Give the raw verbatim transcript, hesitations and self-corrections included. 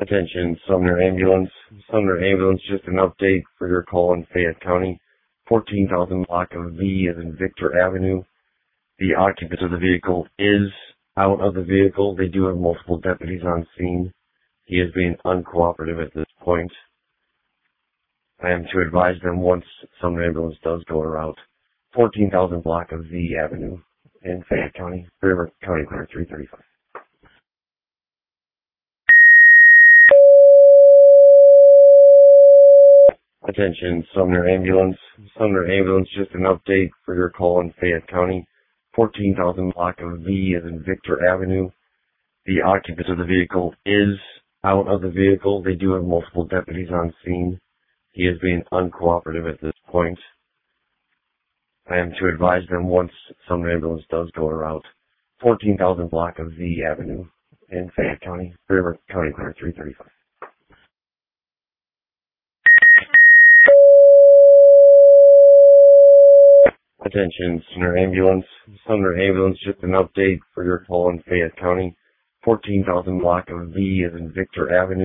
Attention, Sumner Ambulance. Sumner Ambulance, just an update for your call in Fayette County. fourteen thousand block of V as in Victor Avenue. The occupant of the vehicle is out of the vehicle. They do have multiple deputies on scene. He is being uncooperative at this point. I am to advise them once Sumner Ambulance does go around. fourteen thousand block of V Avenue in Fayette County, River County Clear three thirty-five. Attention, Sumner Ambulance. Sumner Ambulance, just an update for your call in Fayette County. fourteen thousand block of V as in Victor Avenue. The occupant of the vehicle is out of the vehicle. They do have multiple deputies on scene. He is being uncooperative at this point. I am to advise them once Sumner Ambulance does go around. fourteen thousand block of V Avenue in Fayette County, River County Clear three thirty-five. Attention, Sumner Ambulance. Sumner Ambulance, just an update for your call in Fayette County. fourteen thousand block of V as in Victor Avenue.